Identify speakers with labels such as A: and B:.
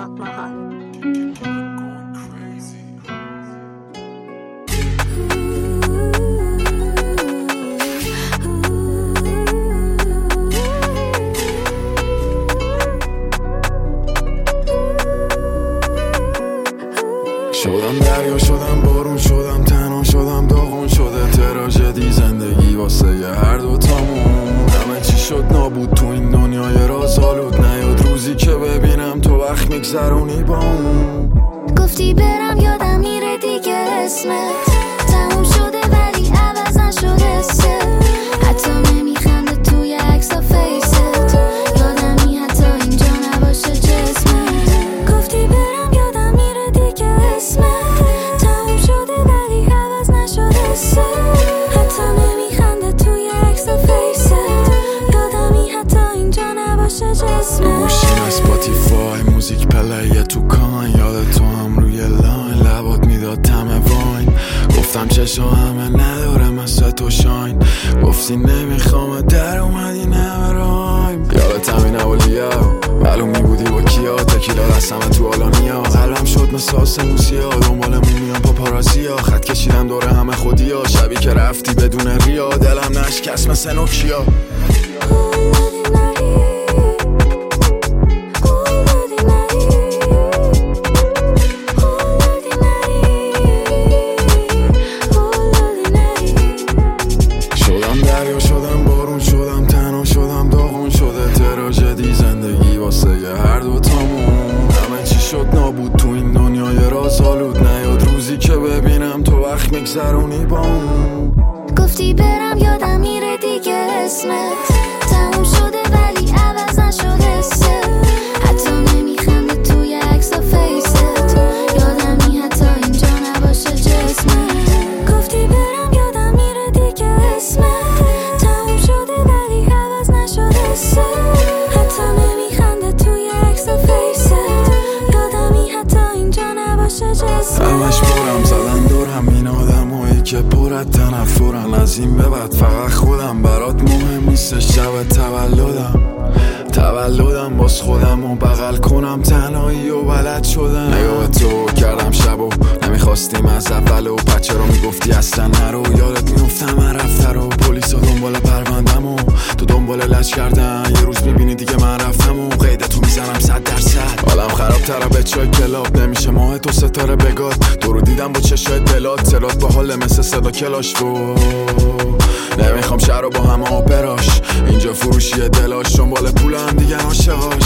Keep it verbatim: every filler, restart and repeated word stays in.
A: شدم دریا شدم بارون شدم تنها شدم داغون شده تراژدی زندگی واسه یه هر دوتامون. همه چی شد نابود تو این دنیای رازآلود، نیاد روزی که ببینم تو وقت میگذرونی با اون.
B: گفتی برم یادم میره دیگه اسمت تموم شده ولی عوض نشده ست. حتی نمیخنده توی عکس و فیست، یادمی حتی اینجا نباشه جسمت. گفتی برم یادم میره دیگه اسمت تموم شده ولی عوض نشده ست. حتی نمیخنده توی عکس و فیست، یادمی حتی اینجا نباشه جسمت.
A: گوشیم اسپاتیفای موزیک پلیه تو کان، یاد تو هم روی لاین لبات میداد طعم واین. گفتم چشا همه نداره مثل تو شاین، گفتی نمیخوام در اومدی نمرایم. یادت همین اولیا معلوم میبودی با کیا، تکیلا دستم تو آلانیا، قلبم شد مثل آسموسیا. دنبالمون میان پاپارازیا، خط کشیدم دوره همه خودیا. شبی که رفتی بدون ریا دلم نشکست مثل نوکیا. دریا شدم بارون شدم تنها شدم داغون شده تراژدی زندگی واسه یه هر دوتامون. همه چی شد نابود تو این دنیای رازآلود، نیاد روزی که ببینم تو وقت میگذرونی با اون.
B: گفتی برم یادم میره دیگه اسمت تموم شده ولی عوض نشده ست. حتی نمیخنده توی عکس و فیست، یادمی حتی اینجا نباشه جسمت. گفتی برم یادم میره دیگه اسمت تموم شده ولی عوض نشده ست. حتی نمیخنده توی عکس و فیست، یادمی حتی اینجا نباشه جسمت.
A: همش برم زدن دور همین آدمایی که پرت تنفرن، از این به بعد فقط خودم برات مهم نیستش. شب تولدم تولدم باز خودم و بغل کنم تنهایی و بلد شدم. نگاه تو کردم شب و نمیخواستیم از اول و بچه رو میگفتی اصلا نرو. یادت میفتم من رفته رو پلیس ها دنبال پروندم و تو دنبال لج کردن. یه روز میبینی دیگه من رفتم و قیده تو میزنم صد درصد. حالم خراب تره به چای کلاب، نمیشه ماه تو ستاره بگاد. تو رو دیدم با چشای دلات تلات با حال مثل صدا کلاش و نمیخوام شهر رو با همه آپراش. اینجا فروشی دلاش دنبال پول هم دیگه عاشقاش.